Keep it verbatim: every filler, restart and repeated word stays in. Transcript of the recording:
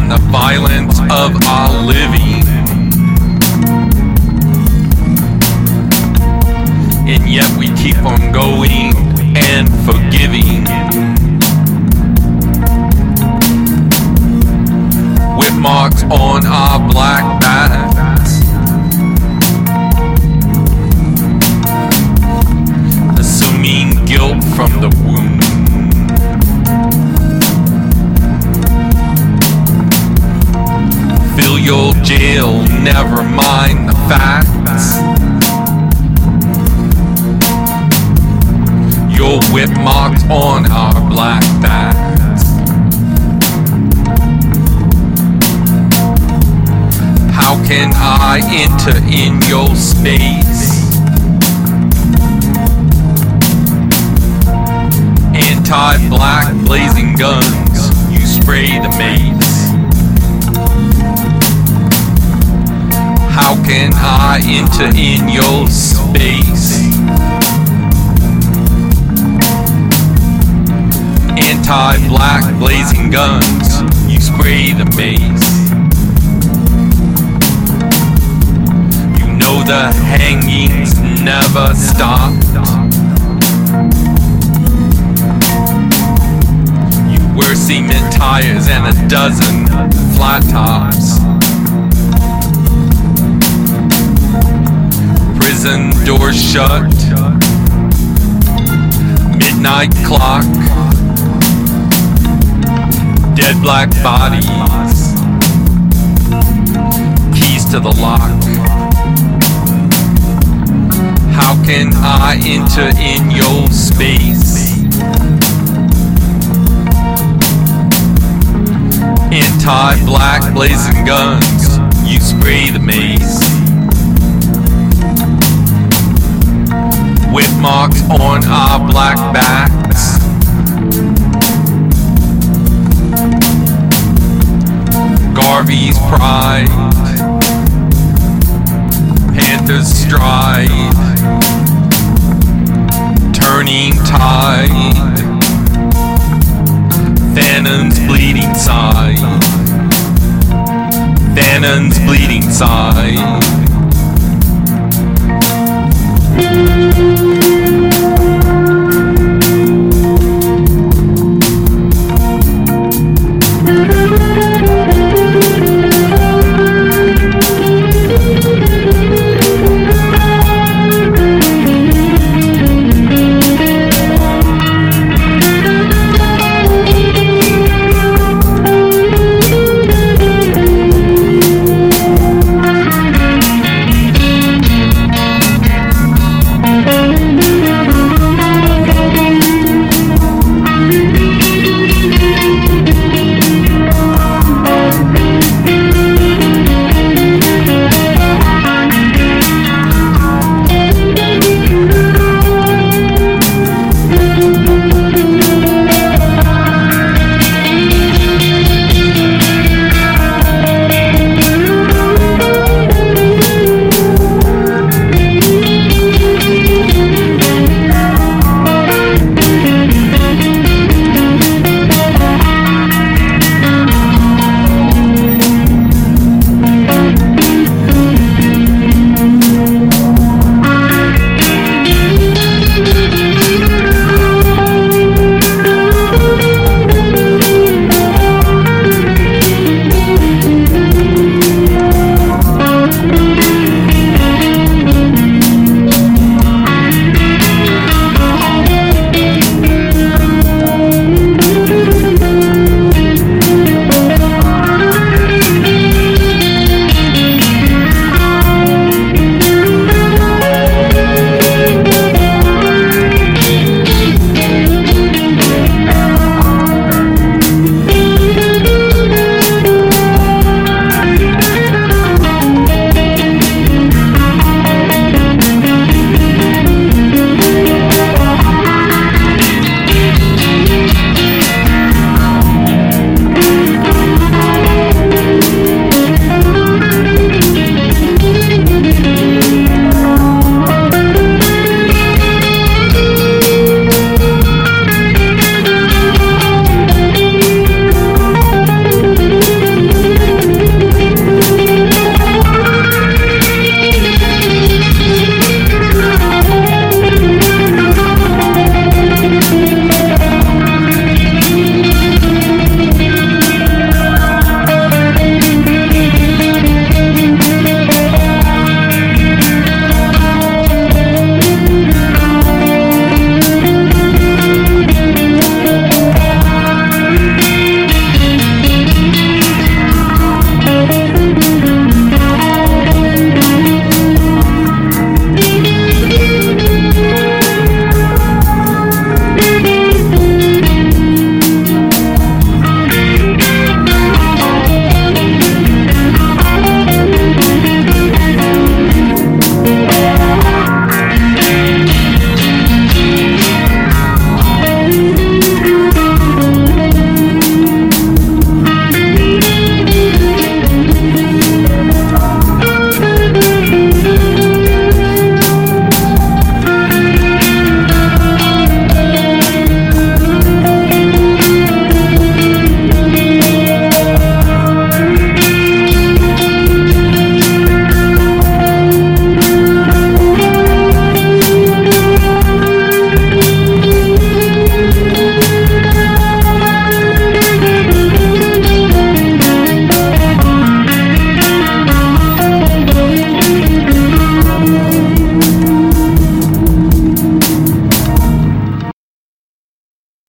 the violence of our living. And yet we keep on going and forgiving. With marks on our black backs, assuming guilt from the wound. Fill your jail, never mind the facts. Your whip marks on our black backs. How can I enter in your space? Anti-black blazing guns, you spray the mace. How can I enter in your space? Anti-black blazing guns, you spray the mace. You know the hangings never stopped. You wear cement tires and a dozen flat tops. Prison doors shut, midnight clock, dead black bodies, keys to the lock. How can I enter in your space? Anti-black blazing guns, you spray the mace. With marks on our black backs. Garvey's pride, Panther's stride, turning tide, Thanon's bleeding side, Thanon's bleeding side.